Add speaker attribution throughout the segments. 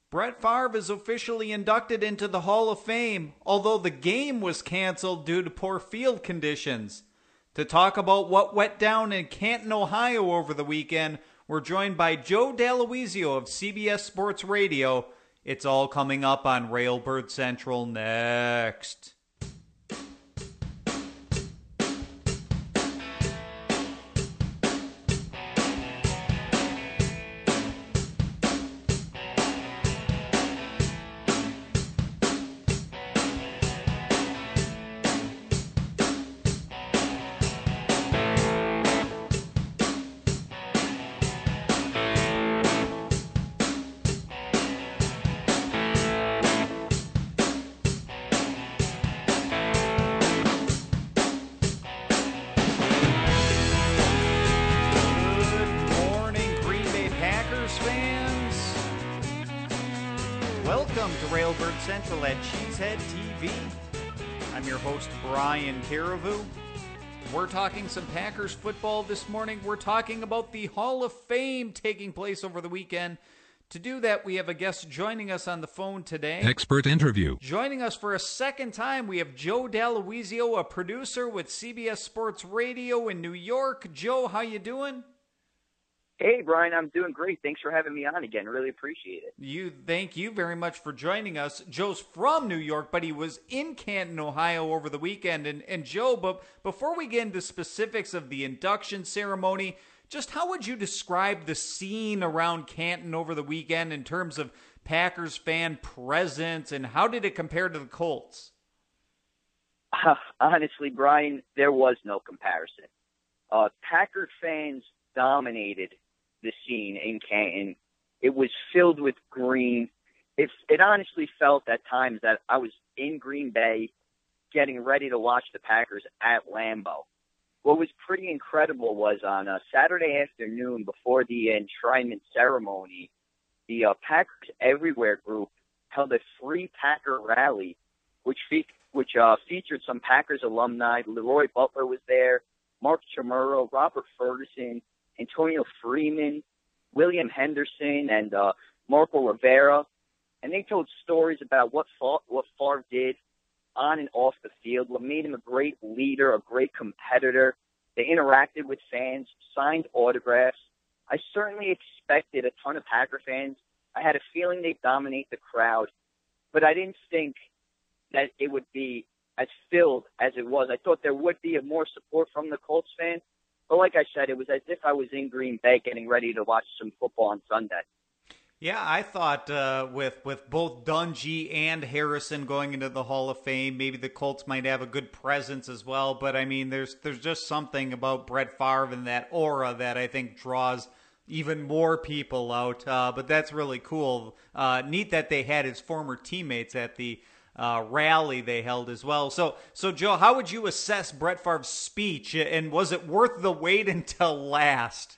Speaker 1: Brett Favre is officially inducted into the Hall of Fame, although the game was canceled due to poor field conditions. To talk about what went down in Canton, Ohio over the weekend, we're joined by Joe Dallowizio of CBS Sports Radio. It's all coming up on Railbird Central next. Welcome to Railbird Central at Cheesehead TV. I'm your host, Brian Carrevu. We're talking some Packers football this morning. We're talking about the Hall of Fame taking place over the weekend. To do that, we have a guest joining us on the phone today.
Speaker 2: Expert interview.
Speaker 1: Joining us for a second time, we have Joe Dallowizio, a producer with CBS Sports Radio in New York. Joe, how you doing?
Speaker 3: Hey, Brian, I'm doing great. Thanks for having me on again. Really appreciate it.
Speaker 1: Thank you very much for joining us. Joe's from New York, but he was in Canton, Ohio over the weekend. And Joe, but before we get into specifics of the induction ceremony, just how would you describe the scene around Canton over the weekend in terms of Packers fan presence, and how did it compare to the Colts?
Speaker 3: Honestly, Brian, there was no comparison. Packer fans dominated the scene in Canton. It was filled with green. It honestly felt at times that I was in Green Bay getting ready to watch the Packers at Lambeau. What was pretty incredible was on a Saturday afternoon before the enshrinement ceremony, the Packers Everywhere group held a free Packer rally, which featured some Packers alumni. Leroy Butler was there, Mark Chmura, Robert Ferguson, Antonio Freeman, William Henderson, and Marco Rivera. And they told stories about what Favre did on and off the field, what made him a great leader, a great competitor. They interacted with fans, signed autographs. I certainly expected a ton of Packer fans. I had a feeling they'd dominate the crowd, but I didn't think that it would be as filled as it was. I thought there would be more support from the Colts fans. But like I said, it was as if I was in Green Bay getting ready to watch some football on Sunday.
Speaker 1: Yeah, I thought with both Dungy and Harrison going into the Hall of Fame, maybe the Colts might have a good presence as well. But, I mean, there's just something about Brett Favre and that aura that I think draws even more people out. But that's really cool. Neat that they had his former teammates at the rally they held as well. So Joe, how would you assess Brett Favre's speech, and was it worth the wait until last?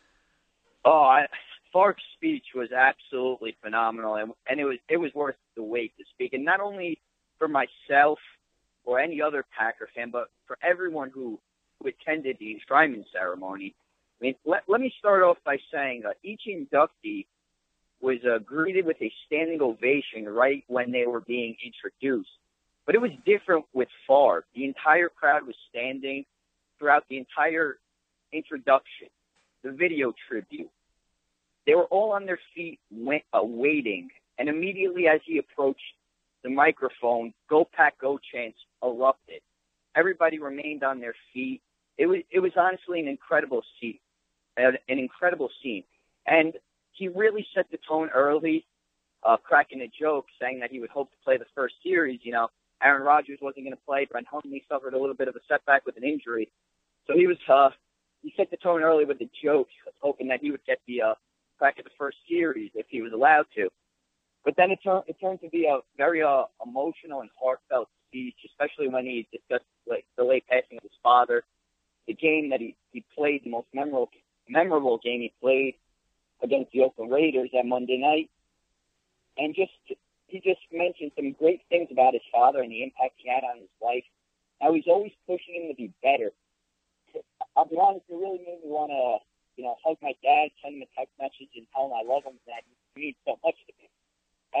Speaker 3: Favre's speech was absolutely phenomenal, and it was worth the wait to speak. And not only for myself or any other Packer fan, but for everyone who attended the enshrinement ceremony. I mean, let me start off by saying each inductee was greeted with a standing ovation right when they were being introduced. But it was different with Favre. The entire crowd was standing throughout the entire introduction, the video tribute. They were all on their feet waiting, and immediately as he approached the microphone, "Go Pack, Go" chants erupted. Everybody remained on their feet. It was honestly an incredible scene, and he really set the tone early, cracking a joke, saying that he would hope to play the first series. You know, Aaron Rodgers wasn't going to play. Brent Hundley suffered a little bit of a setback with an injury, so he set the tone early with a joke, hoping that he would get the crack at the first series if he was allowed to. But then it turned to be a very emotional and heartfelt speech, especially when he discussed the late passing of his father, the game that he played, the most memorable game he played against the Oakland Raiders that Monday night. And he just mentioned some great things about his father and the impact he had on his life. How he's always pushing him to be better. I'll be honest, it really made me want to, hug my dad, send him a text message and tell him I love him and that he means so much to me.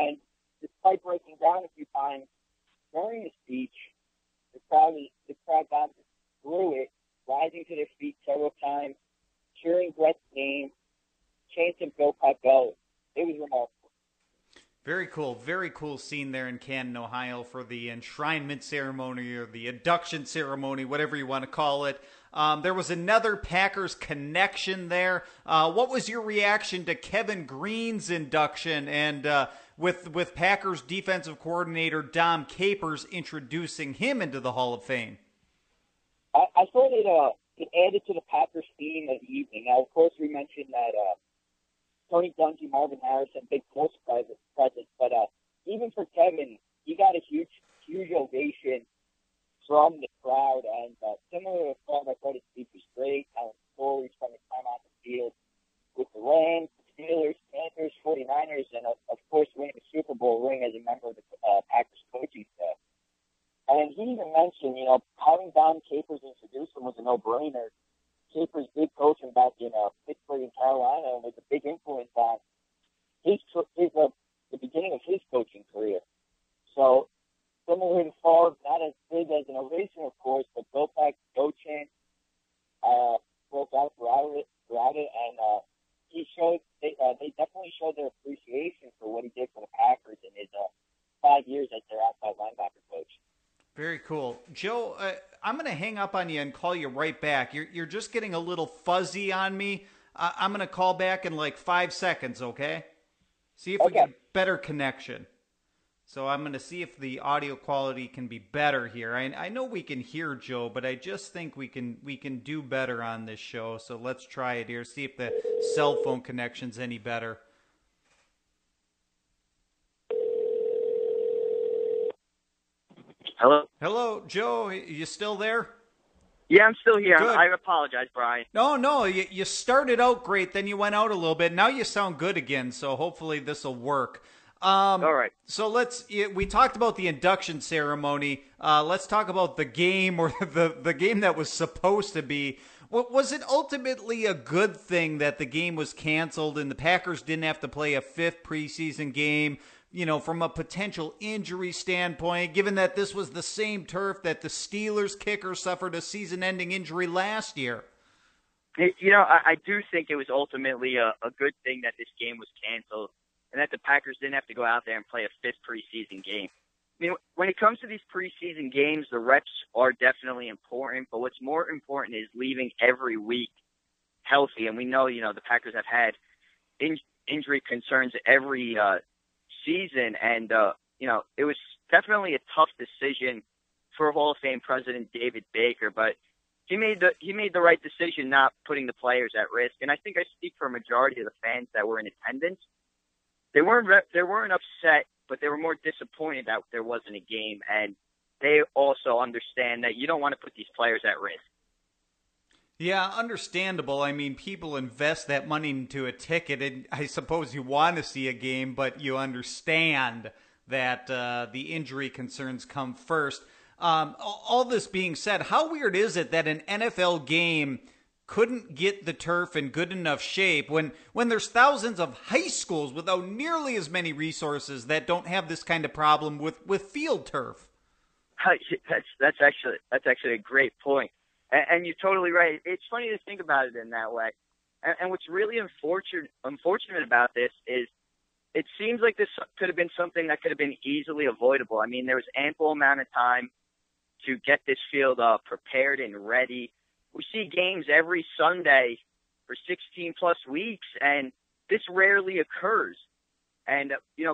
Speaker 3: crowd got through it, rising to their feet several times, cheering Brett's name, chanting "Go Pack Go." It was remarkable.
Speaker 1: Very cool scene there in Canton, Ohio for the enshrinement ceremony or the induction ceremony, whatever you want to call it. There was another Packers connection there. What was your reaction to Kevin Green's induction and with Packers defensive coordinator Dom Capers introducing him into the Hall of Fame?
Speaker 3: I thought it added to the Packers theme of the evening. Now, of course, we mentioned that Tony Dungy, Marvin Harrison, big close presence. But even for Kevin, he got a huge ovation from the crowd. And similar to the crowd, I thought his speech was great, telling stories from his time on the field with the Rams, the Steelers, Panthers, 49ers, and of course winning the Super Bowl ring as a member of the Packers coaching staff. And he even mentioned, having Don Capers introduce him was a no-brainer. Capers did coach him back in Pittsburgh and Carolina and was a big influence on the beginning of his coaching career. So, similar to Favre, not as big as an ovation, of course, but Go Pack, Go chant broke out throughout it, and they definitely showed their appreciation for what he did for the Packers in his 5 years as their outside linebacker coach.
Speaker 1: Very cool. Joe, I'm going to hang up on you and call you right back. You're just getting a little fuzzy on me. I'm going to call back in like 5 seconds, okay? See if we get better connection. So I'm going to see if the audio quality can be better here. I know we can hear Joe, but I just think we can do better on this show. So let's try it here. See if the cell phone connection's any better. Hello, Joe. You still there?
Speaker 3: Yeah, I'm still here.
Speaker 1: Good.
Speaker 3: I apologize, Brian.
Speaker 1: No. You started out great, then you went out a little bit. Now you sound good again, so hopefully this will work.
Speaker 3: All right.
Speaker 1: So we talked about the induction ceremony. Let's talk about the game, or the game that was supposed to be. Was it ultimately a good thing that the game was canceled and the Packers didn't have to play a fifth preseason game? From a potential injury standpoint, given that this was the same turf that the Steelers kicker suffered a season-ending injury last year?
Speaker 3: I do think it was ultimately a good thing that this game was canceled and that the Packers didn't have to go out there and play a fifth preseason game. When it comes to these preseason games, the reps are definitely important, but what's more important is leaving every week healthy. And we know, the Packers have had injury concerns every season, and it was definitely a tough decision for Hall of Fame President David Baker, but he made the right decision, not putting the players at risk. And I think I speak for a majority of the fans that were in attendance. They weren't upset, but they were more disappointed that there wasn't a game, and they also understand that you don't want to put these players at risk.
Speaker 1: Yeah, understandable. I mean, people invest that money into a ticket, and I suppose you want to see a game, but you understand that the injury concerns come first. All this being said, how weird is it that an NFL game couldn't get the turf in good enough shape when there's thousands of high schools without nearly as many resources that don't have this kind of problem with field turf?
Speaker 3: That's actually a great point. And you're totally right. It's funny to think about it in that way. And what's really unfortunate about this is it seems like this could have been something that could have been easily avoidable. I mean, there was ample amount of time to get this field prepared and ready. We see games every Sunday for 16-plus weeks, and this rarely occurs. And,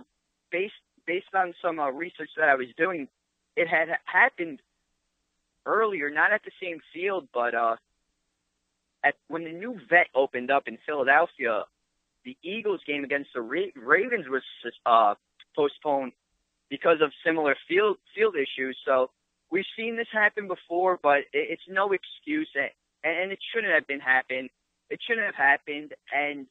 Speaker 3: based on some research that I was doing, it had happened earlier, not at the same field, but when the new vet opened up in Philadelphia, the Eagles game against the Ravens was postponed because of similar field issues. So we've seen this happen before, but it's no excuse, and it shouldn't have happened. It shouldn't have happened, and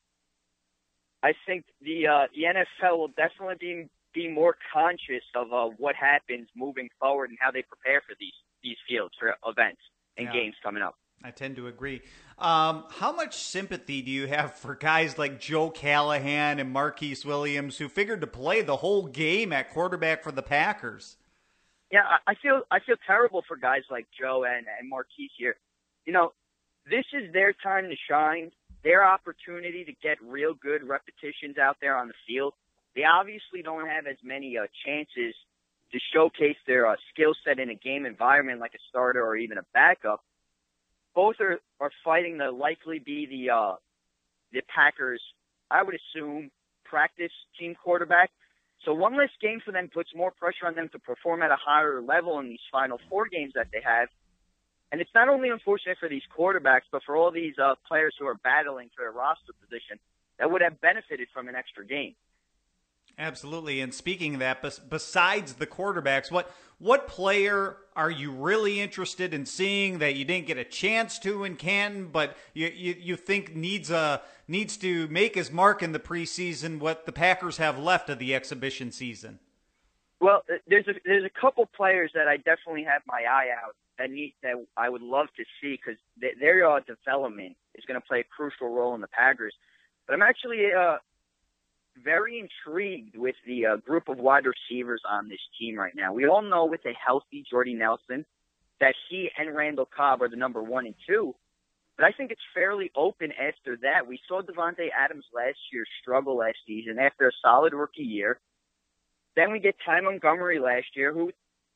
Speaker 3: I think the NFL will definitely be more conscious of what happens moving forward and how they prepare for these fields for events and games coming up.
Speaker 1: I tend to agree. How much sympathy do you have for guys like Joe Callahan and Marquise Williams who figured to play the whole game at quarterback for the Packers?
Speaker 3: Yeah, I feel terrible for guys like Joe and Marquise here. You know, this is their time to shine, their opportunity to get real good repetitions out there on the field. They obviously don't have as many chances to showcase their skill set in a game environment like a starter or even a backup. Both are fighting to likely be the Packers, I would assume, practice team quarterback. So one less game for them puts more pressure on them to perform at a higher level in these final 4 games that they have. And it's not only unfortunate for these quarterbacks, but for all these players who are battling for a roster position that would have benefited from an extra game.
Speaker 1: Absolutely. And speaking of that, besides the quarterbacks, what player are you really interested in seeing that you didn't get a chance to in Canton, but you think needs to make his mark in the preseason, what the Packers have left of the exhibition season?
Speaker 3: Well, there's a couple players that I definitely have my eye out that I would love to see because their development is going to play a crucial role in the Packers. But I'm actually very intrigued with the group of wide receivers on this team right now. We all know with a healthy Jordy Nelson that he and Randall Cobb are the number 1 and 2. But I think it's fairly open after that. We saw Devontae Adams last year struggle last season after a solid rookie year. Then we get Ty Montgomery last year, who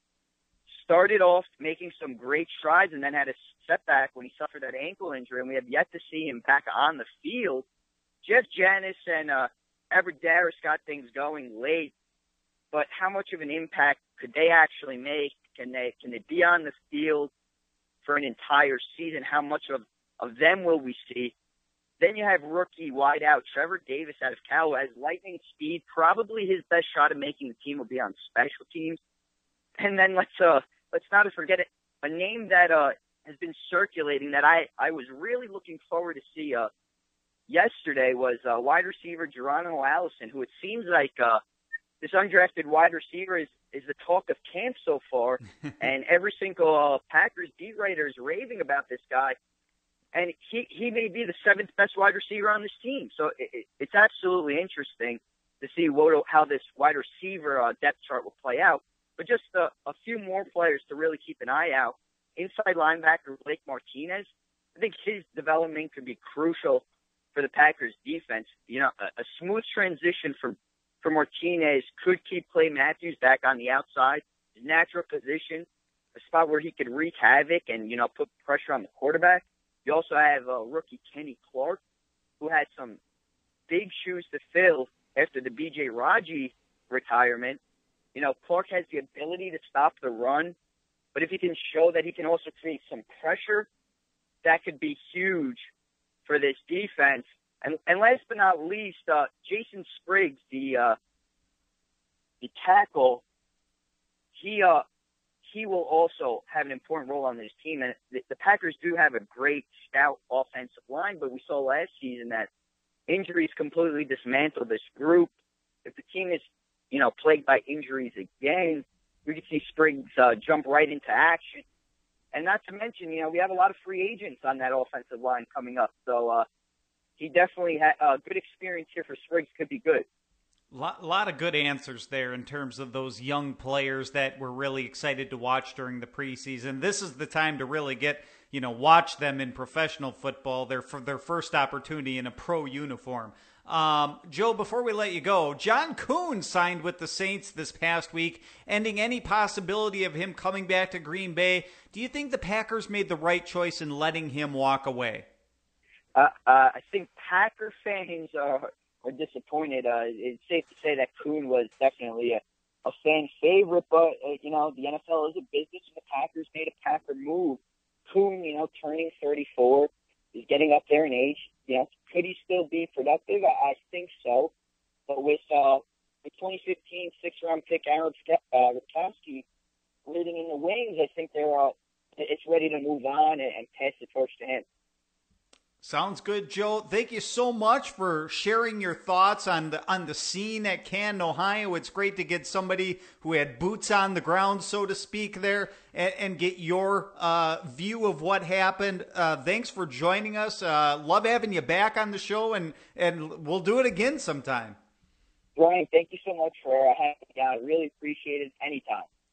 Speaker 3: started off making some great strides and then had a setback when he suffered that ankle injury, and we have yet to see him back on the field. Jeff Janis and Everett Darris got things going late, but how much of an impact could they actually make? Can they be on the field for an entire season? How much of them will we see? Then you have rookie wideout Trevor Davis out of Cal, who has lightning speed. Probably his best shot at making the team will be on special teams. And then let's not forget it. A name that has been circulating that I was really looking forward to see yesterday was wide receiver Geronimo Allison, who it seems like this undrafted wide receiver is the talk of camp so far, and every single Packers beat writer is raving about this guy. And he may be the 7th best wide receiver on this team. So it's absolutely interesting to see how this wide receiver depth chart will play out. But just a few more players to really keep an eye out. Inside linebacker Blake Martinez, I think his development could be crucial for the Packers defense. You know, a smooth transition for Martinez could keep Clay Matthews back on the outside, his natural position, a spot where he could wreak havoc and, put pressure on the quarterback. You also have rookie Kenny Clark, who had some big shoes to fill after the B.J. Raji retirement. Clark has the ability to stop the run, but if he can show that he can also create some pressure, that could be huge for this defense. And last but not least, Jason Spriggs, the tackle, he will also have an important role on this team. And the Packers do have a great stout offensive line, but we saw last season that injuries completely dismantled this group. If the team is, plagued by injuries again, we could see Spriggs jump right into action. And not to mention, we have a lot of free agents on that offensive line coming up. So he definitely had a good experience here for Spriggs. Could be good.
Speaker 1: Lot of good answers there in terms of those young players that we're really excited to watch during the preseason. This is the time to really get, watch them in professional football, their first opportunity in a pro uniform. Joe, before we let you go, John Kuhn signed with the Saints this past week, ending any possibility of him coming back to Green Bay. Do you think the Packers made the right choice in letting him walk away?
Speaker 3: I think Packer fans are disappointed. It's safe to say that Kuhn was definitely a fan favorite, but the NFL is a business, and the Packers made a Packer move. Kuhn, turning 34, is getting up there in age. Could he still be productive? I think so. But with the 2015 6th-round pick Aaron Ripkowski waiting in the wings, I think it's ready to move on and pass the torch to him.
Speaker 1: Sounds good, Joe. Thank you so much for sharing your thoughts on the scene at Canton, Ohio. It's great to get somebody who had boots on the ground, so to speak, there and get your view of what happened. Thanks for joining us. Love having you back on the show, and we'll do it again sometime.
Speaker 3: Brian, thank you so much for having me on. I really appreciate it anytime.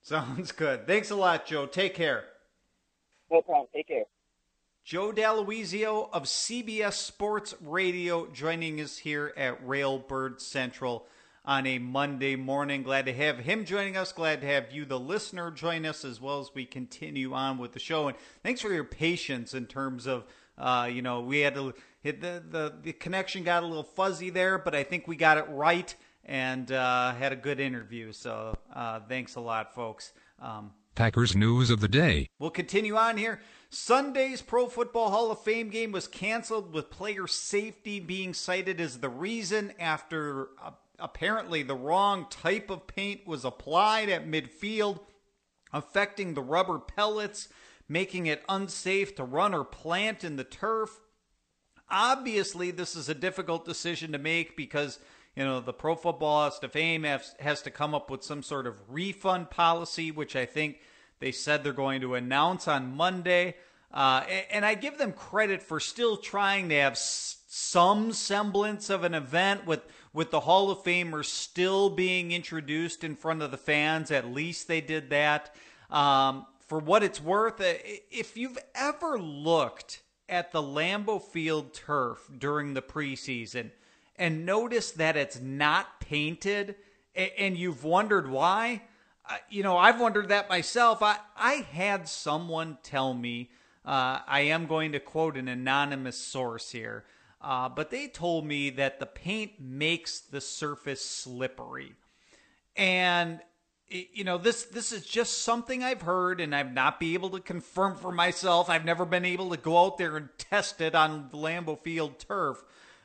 Speaker 1: Sounds good. Thanks a lot, Joe. Take care.
Speaker 3: No problem. Take care.
Speaker 1: Joe D'Aloisio of CBS Sports Radio joining us here at Railbird Central on a Monday morning. Glad to have him joining us. Glad to have you, the listener, join us as well as we continue on with the show. And thanks for your patience in terms of, we had to hit the connection got a little fuzzy there, but I think we got it right and had a good interview. So thanks a lot, folks.
Speaker 2: Packers news of the day.
Speaker 1: We'll continue on here. Sunday's Pro Football Hall of Fame game was canceled with player safety being cited as the reason after apparently the wrong type of paint was applied at midfield, affecting the rubber pellets, making it unsafe to run or plant in the turf. Obviously, this is a difficult decision to make because the Pro Football Hall of Fame has to come up with some sort of refund policy, which I think they said they're going to announce on Monday. And I give them credit for still trying to have some semblance of an event with the Hall of Famers still being introduced in front of the fans. At least they did that. For what it's worth, if you've ever looked at the Lambeau Field turf during the preseason and noticed that it's not painted and you've wondered why, I've wondered that myself. I had someone tell me, I am going to quote an anonymous source here, but they told me that the paint makes the surface slippery. And, this is just something I've heard, and I've not been able to confirm for myself. I've never been able to go out there and test it on the Lambeau Field turf.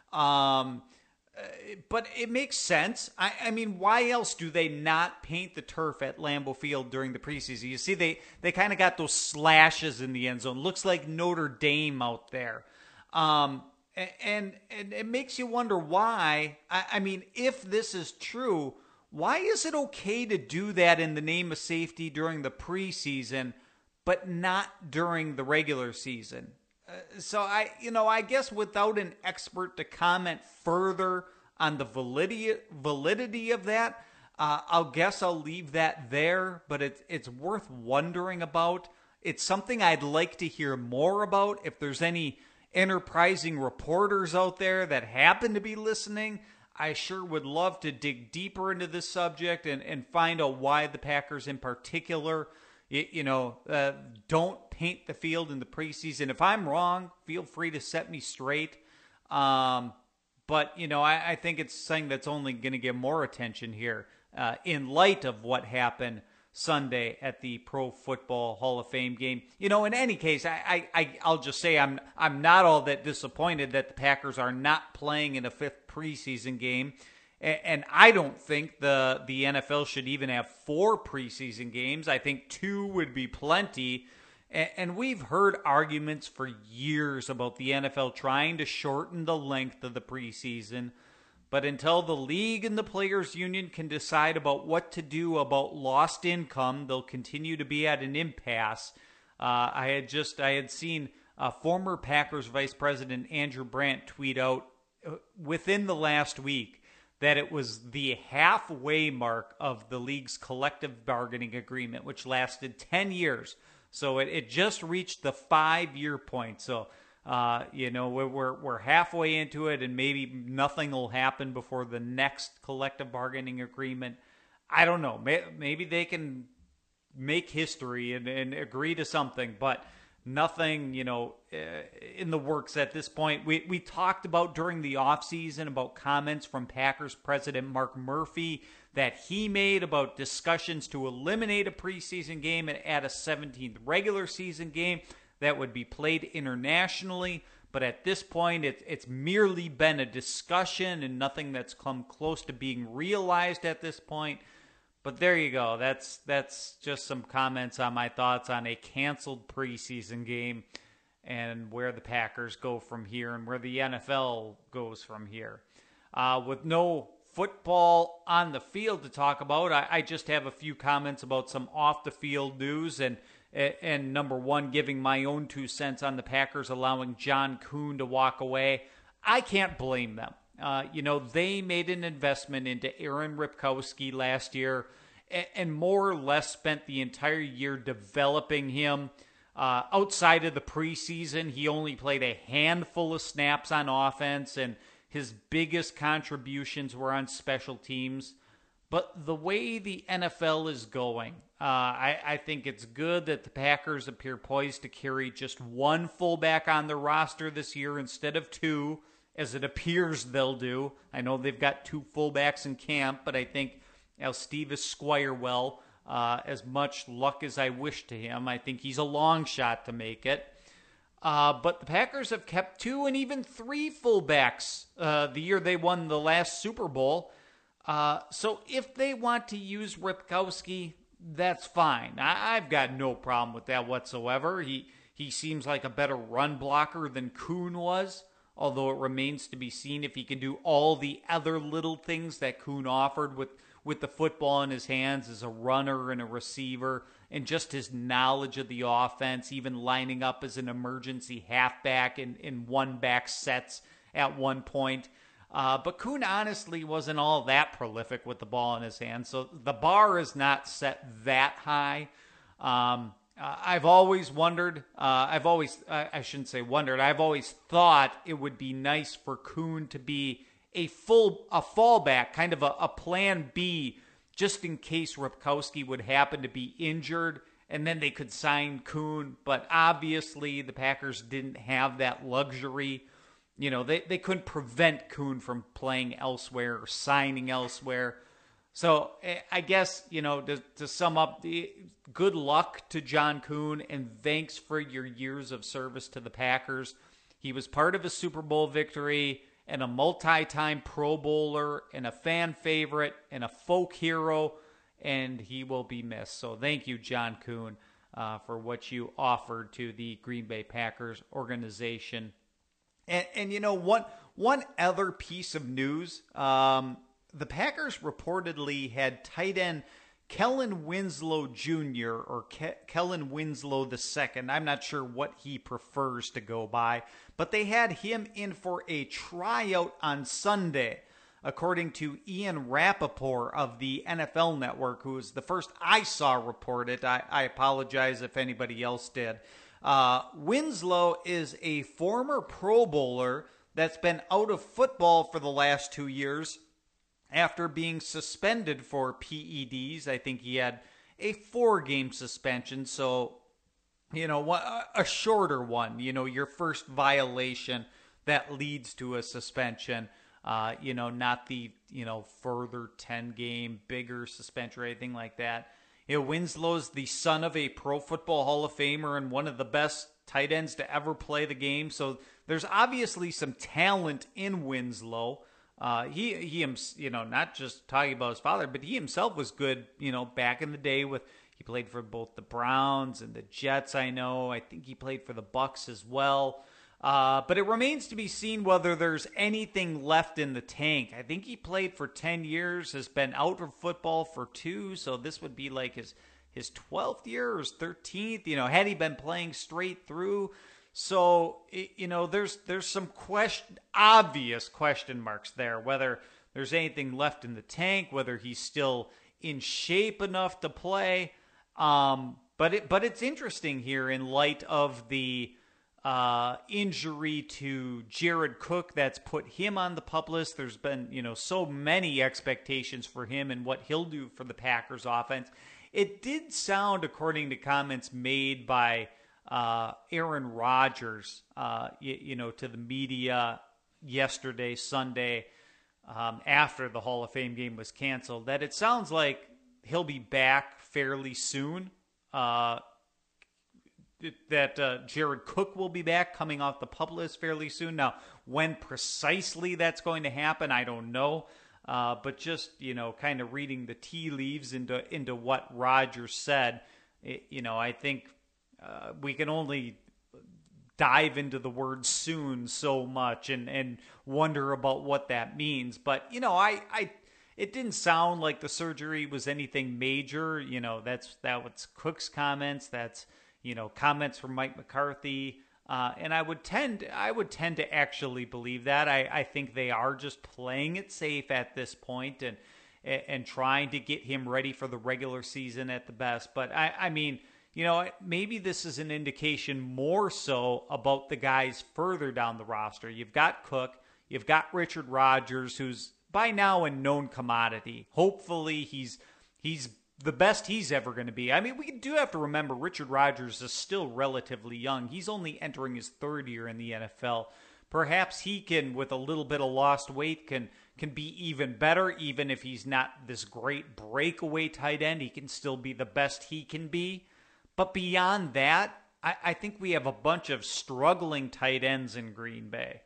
Speaker 1: But it makes sense. I mean, why else do they not paint the turf at Lambeau Field during the preseason? You see, they kind of got those slashes in the end zone. Looks like Notre Dame out there. And it makes you wonder why. I mean, if this is true, why is it okay to do that in the name of safety during the preseason, but not during the regular season? So I guess without an expert to comment further on the validity of that, I'll leave that there. But it's worth wondering about. It's something I'd like to hear more about. If there's any enterprising reporters out there that happen to be listening, I sure would love to dig deeper into this subject and find out why the Packers in particular don't paint the field in the preseason. If I'm wrong, feel free to set me straight. But, I think it's something that's only going to get more attention here in light of what happened Sunday at the Pro Football Hall of Fame game. In any case, I'll just say I'm not all that disappointed that the Packers are not playing in a fifth preseason game. And I don't think the NFL should even have 4 preseason games. I think 2 would be plenty. And we've heard arguments for years about the NFL trying to shorten the length of the preseason. But until the league and the players' union can decide about what to do about lost income, they'll continue to be at an impasse. I had seen former Packers Vice President Andrew Brandt tweet out within the last week that it was the halfway mark of the league's collective bargaining agreement, which lasted 10 years. So it just reached the 5-year point. So, we're halfway into it, and maybe nothing will happen before the next collective bargaining agreement. I don't know. Maybe they can make history and agree to something, but nothing, in the works at this point. We talked about during the offseason about comments from Packers president Mark Murphy that he made about discussions to eliminate a preseason game and add a 17th regular season game that would be played internationally. But at this point, it's merely been a discussion and nothing that's come close to being realized at this point. But there you go. That's just some comments on my thoughts on a canceled preseason game and where the Packers go from here and where the NFL goes from here. With no football on the field to talk about, I just have a few comments about some off-the-field news and number one, giving my own 2 cents on the Packers allowing John Kuhn to walk away. I can't blame them. They made an investment into Aaron Ripkowski last year, and more or less spent the entire year developing him. Outside of the preseason, he only played a handful of snaps on offense, and his biggest contributions were on special teams. But the way the NFL is going, I think it's good that the Packers appear poised to carry just one fullback on their roster this year instead of two, as it appears they'll do. I know they've got two fullbacks in camp, but I think Alstevis Squirewell, as much luck as I wish to him, I think he's a long shot to make it. But the Packers have kept two and even three fullbacks the year they won the last Super Bowl. So if they want to use Ripkowski, that's fine. I've got no problem with that whatsoever. He seems like a better run blocker than Kuhn was, although it remains to be seen if he can do all the other little things that Kuhn offered with the football in his hands as a runner and a receiver, and just his knowledge of the offense, even lining up as an emergency halfback in one-back sets at one point. But Kuhn honestly wasn't all that prolific with the ball in his hands, so the bar is not set that high. I've always wondered, I shouldn't say wondered, I've always thought it would be nice for Kuhn to be a fallback, kind of a plan B, just in case Ripkowski would happen to be injured, and then they could sign Kuhn. But obviously the Packers didn't have that luxury. You know, they couldn't prevent Kuhn from playing elsewhere or signing elsewhere. So I guess, you know, to sum up, good luck to John Kuhn, and thanks for your years of service to the Packers. He was part of a Super Bowl victory and a multi-time Pro Bowler and a fan favorite and a folk hero, and he will be missed. So thank you, John Kuhn, for what you offered to the Green Bay Packers organization. And you know, one other piece of news, the Packers reportedly had tight end Kellen Winslow Jr. or Kellen Winslow II. I'm not sure what he prefers to go by, but they had him in for a tryout on Sunday, according to Ian Rappaport of the NFL Network, who was the first I saw report it. I apologize if anybody else did. Winslow is a former Pro Bowler that's been out of football for the last 2 years after being suspended for PEDs. I think he had a 4-game suspension, so, you know, a shorter one, you know, your first violation that leads to a suspension, you know, not the, you know, further 10-game, bigger suspension or anything like that. You know, Winslow's the son of a Pro Football Hall of Famer and one of the best tight ends to ever play the game. So there's obviously some talent in Winslow. He you know, not just talking about his father, but he himself was good, you know, back in the day he played for both the Browns and the Jets, I know. I think he played for the Bucs as well. But it remains to be seen whether there's anything left in the tank. I think he played for 10 years, has been out of football for 2, so this would be like his 12th year or his 13th, you know, had he been playing straight through. So, you know, there's some obvious question marks there, whether there's anything left in the tank, whether he's still in shape enough to play. But it's interesting here in light of the injury to Jared Cook that's put him on the pup list. There's been, you know, so many expectations for him and what he'll do for the Packers offense. It did sound, according to comments made by Aaron Rodgers, you know, to the media yesterday, Sunday, after the Hall of Fame game was canceled, that it sounds like he'll be back fairly soon. That Jared Cook will be back, coming off the pup list fairly soon. Now, when precisely that's going to happen, I don't know. But just, you know, kind of reading the tea leaves into what Rodgers said, you know, I think we can only dive into the word soon so much and wonder about what that means. But, you know, it didn't sound like the surgery was anything major. You know, that was Cook's comments. That's, you know, comments from Mike McCarthy. And I would tend to actually believe that. I think they are just playing it safe at this point. and trying to get him ready for the regular season at the best. But I mean, maybe this is an indication more so about the guys further down the roster. You've got Cook, you've got Richard Rodgers, who's by now a known commodity. Hopefully he's the best he's ever going to be. I mean, we do have to remember Richard Rodgers is still relatively young. He's only entering his third year in the NFL. Perhaps he can, with a little bit of lost weight, can be even better. Even if he's not this great breakaway tight end, he can still be the best he can be. But beyond that, I think we have a bunch of struggling tight ends in Green Bay.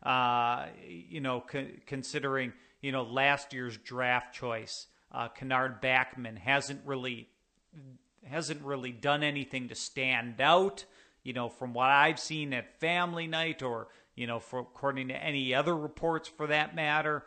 Speaker 1: Considering last year's draft choice, Kennard Backman hasn't really done anything to stand out. From what I've seen at Family Night, or according to any other reports for that matter.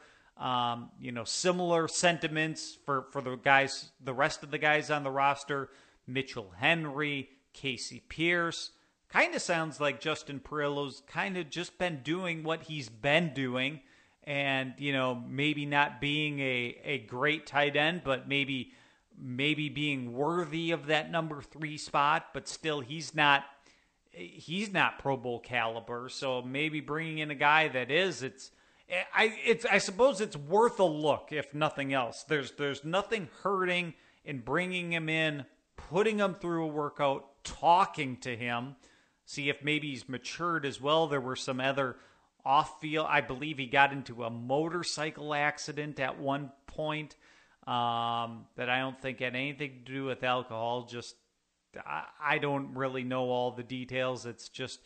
Speaker 1: Similar sentiments for the rest of the guys on the roster. Mitchell Henry, Casey Pierce. Kind of sounds like Justin Perillo's kind of just been doing what he's been doing, and maybe not being a great tight end, but maybe being worthy of that number 3 spot. But still, he's not Pro Bowl caliber. So maybe bringing in a guy that is, I suppose it's worth a look, if nothing else. There's nothing hurting in bringing him in, putting him through a workout, talking to him, see if maybe he's matured as well. There were some other off-field, I believe he got into a motorcycle accident at one point that I don't think had anything to do with alcohol. Just, I don't really know all the details. It's just,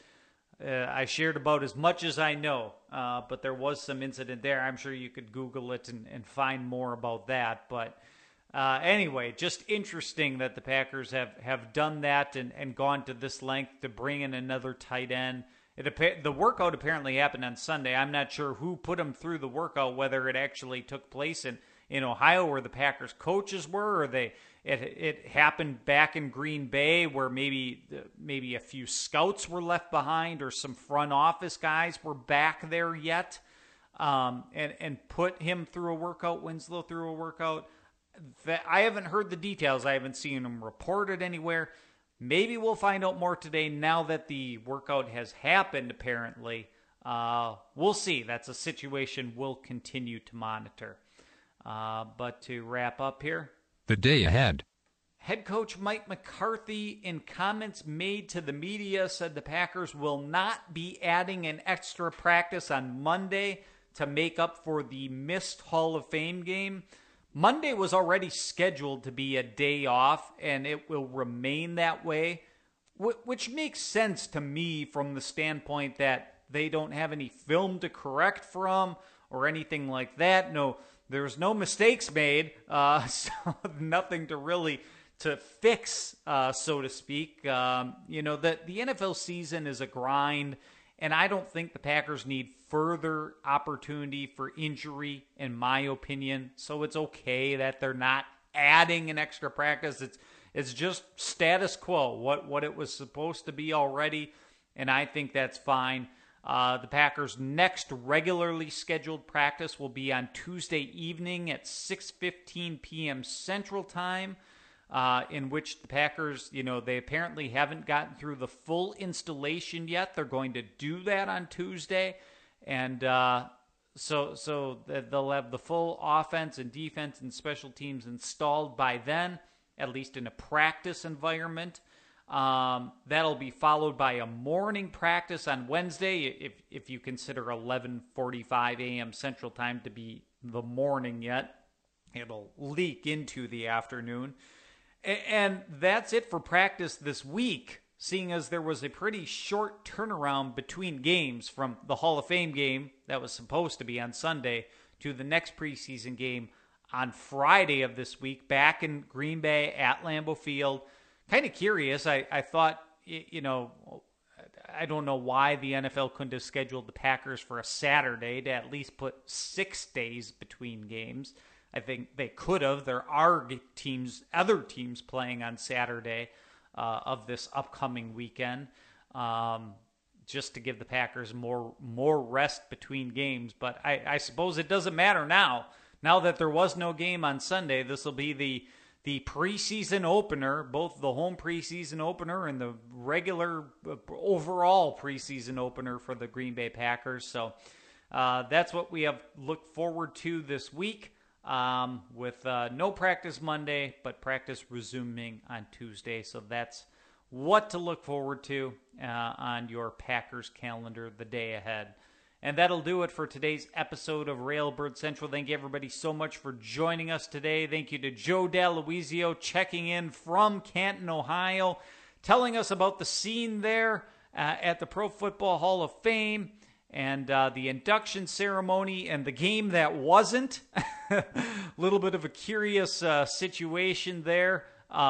Speaker 1: I shared about as much as I know, but there was some incident there. I'm sure you could Google it and find more about that. But anyway, just interesting that the Packers have done that and gone to this length to bring in another tight end. The workout apparently happened on Sunday. I'm not sure who put him through the workout, whether it actually took place in Ohio where the Packers coaches were, or it happened back in Green Bay where maybe a few scouts were left behind, or some front office guys were back there yet, and put him through a workout, Winslow through a workout. I haven't heard the details. I haven't seen them reported anywhere. Maybe we'll find out more today now that the workout has happened, apparently. We'll see. That's a situation we'll continue to monitor. But to wrap up here,
Speaker 2: the day ahead.
Speaker 1: Head coach Mike McCarthy, in comments made to the media, said the Packers will not be adding an extra practice on Monday to make up for the missed Hall of Fame game. Monday was already scheduled to be a day off, and it will remain that way, which makes sense to me from the standpoint that they don't have any film to correct from or anything like that. No, there's no mistakes made, so nothing to fix, so to speak. The NFL season is a grind, and I don't think the Packers need further opportunity for injury, in my opinion. So it's okay that they're not adding an extra practice. It's just status quo, what it was supposed to be already, and I think that's fine. The Packers' next regularly scheduled practice will be on Tuesday evening at 6:15 p.m. Central Time, in which the Packers, they apparently haven't gotten through the full installation yet. They're going to do that on Tuesday. And so they'll have the full offense and defense and special teams installed by then, at least in a practice environment. That'll be followed by a morning practice on Wednesday, if you consider 11:45 a.m. Central Time to be the morning yet. It'll leak into the afternoon. And that's it for practice this week, seeing as there was a pretty short turnaround between games from the Hall of Fame game that was supposed to be on Sunday to the next preseason game on Friday of this week, back in Green Bay at Lambeau Field. Kind of curious. I thought, I don't know why the NFL couldn't have scheduled the Packers for a Saturday to at least put 6 days between games. I think they could have. There are other teams playing on Saturday of this upcoming weekend, just to give the Packers more rest between games. But I suppose it doesn't matter now Now that there was no game on Sunday, this will be the preseason opener, both the home preseason opener and the regular overall preseason opener for the Green Bay Packers. So that's what we have looked forward to this week, with no practice Monday, but practice resuming on Tuesday. So that's what to look forward to on your Packers calendar the day ahead. And that'll do it for today's episode of Railbird Central. Thank you, everybody, so much for joining us today. Thank you to Joe D'Aloisio checking in from Canton, Ohio, telling us about the scene there at the Pro Football Hall of Fame and the induction ceremony and the game that wasn't. A little bit of a curious situation there,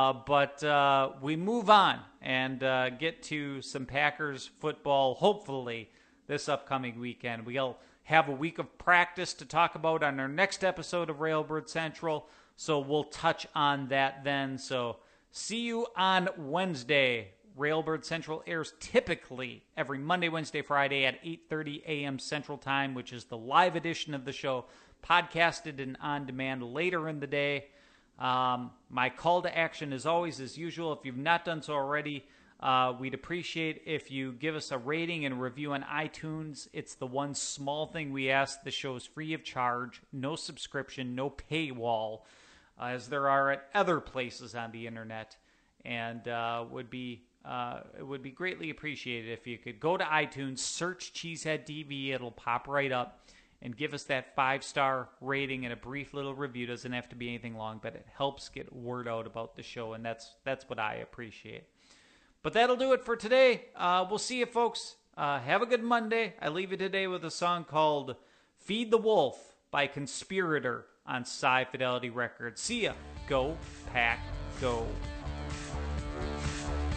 Speaker 1: but we move on and get to some Packers football, hopefully, this upcoming weekend. We'll have a week of practice to talk about on our next episode of Railbird Central, so we'll touch on that then. So see you on Wednesday. Railbird Central airs typically every Monday, Wednesday, Friday at 8:30 a.m. Central Time, which is the live edition of the show, podcasted and on demand later in the day. My call to action is always, as usual, if you've not done so already, we'd appreciate if you give us a rating and a review on iTunes. It's the one small thing we ask. The show is free of charge, no subscription, no paywall, as there are at other places on the internet, and it would be greatly appreciated if you could go to iTunes, search Cheesehead TV. It'll pop right up, and give us that 5-star rating and a brief little review. Doesn't have to be anything long, but it helps get word out about the show, and that's what I appreciate. But that'll do it for today. We'll see you, folks. Have a good Monday. I leave you today with a song called Feed the Wolf by Conspirator on Sci Fidelity Records. See ya. Go, Pack, go.